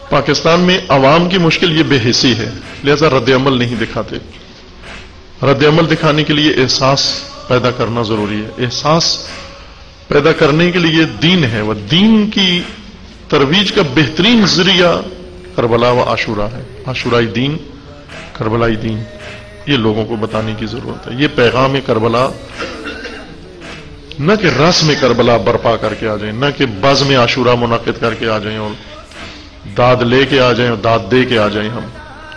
پاکستان میں عوام کی مشکل یہ بے حسی ہے، لہذا رد عمل نہیں دکھاتے۔ رد عمل دکھانے کے لیے احساس پیدا کرنا ضروری ہے۔ احساس پیدا کرنے کے لیے دین ہے، وہ دین کی ترویج کا بہترین ذریعہ کربلا و عاشورہ ہے۔ عاشورائی دین، کربلائی دین، یہ لوگوں کو بتانے کی ضرورت ہے۔ یہ پیغام کربلا نہ کہ رسم کربلا برپا کر کے آ جائیں، نہ کہ بزم عاشورہ منعقد کر کے آ جائیں اور داد لے کے آ جائیں اور داد دے کے آ جائیں، ہم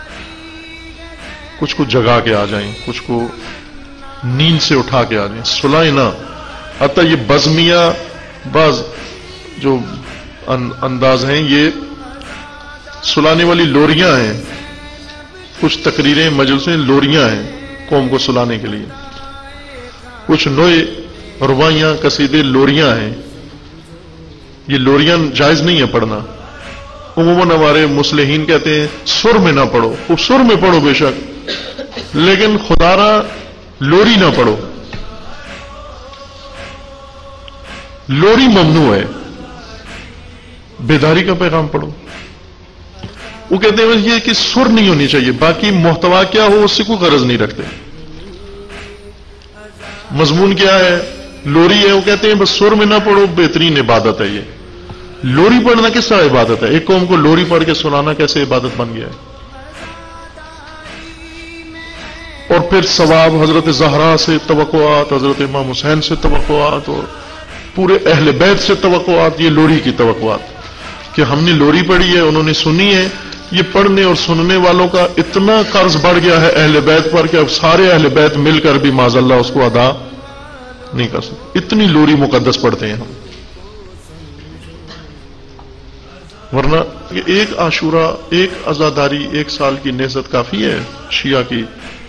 کچھ کو جگا کے آ جائیں، کچھ کو نیند سے اٹھا کے آ جائیں، سلائیں نہ۔ حتیٰ یہ بزمیہ بعض جو انداز ہیں یہ سلانے والی لوریاں ہیں، کچھ تقریریں مجلسیں لوریاں ہیں قوم کو سلانے کے لیے، کچھ نوے روائیاں قصیدے لوریاں ہیں۔ یہ لوریاں جائز نہیں ہے پڑھنا۔ عموماً ہمارے مصلحین کہتے ہیں سر میں نہ پڑھو، وہ سر میں پڑھو بے شک، لیکن خدارا لوری نہ پڑھو۔ لوری ممنوع ہے، بیداری کا پیغام پڑھو۔ وہ کہتے ہیں یہ کہ سر نہیں ہونی چاہیے، باقی محتوا کیا ہو اس سے کوئی غرض نہیں رکھتے۔ مضمون کیا ہے؟ لوری ہے، وہ کہتے ہیں بس سر میں نہ پڑھو، بہترین عبادت ہے یہ۔ لوری پڑھنا کس طرح عبادت ہے؟ ایک قوم کو لوری پڑھ کے سنانا کیسے عبادت بن گیا ہے؟ اور پھر ثواب حضرت زہرا سے توقعات، حضرت امام حسین سے توقعات اور پورے اہل بیت سے توقعات، یہ لوری کی توقعات کہ ہم نے لوری پڑھی ہے، انہوں نے سنی ہے۔ یہ پڑھنے اور سننے والوں کا اتنا قرض بڑھ گیا ہے اہل بیت پر کہ اب سارے اہل بیت مل کر بھی معاذ اللہ اس کو ادا نہیں کر سکتے، اتنی لوری مقدس پڑھتے ہیں ہم۔ ورنہ ایک عاشورہ، ایک عزاداری، ایک سال کی نہضت کافی ہے شیعہ کی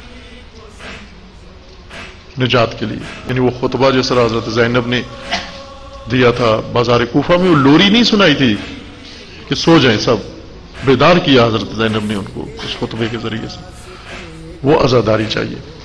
نجات کے لیے۔ یعنی وہ خطبہ جس طرح حضرت زینب نے دیا تھا بازار کوفہ میں، وہ لوری نہیں سنائی تھی کہ سو جائیں سب، بیدار کیا حضرت زینب نے ان کو اس خطبے کے ذریعے سے۔ وہ عزاداری چاہیے۔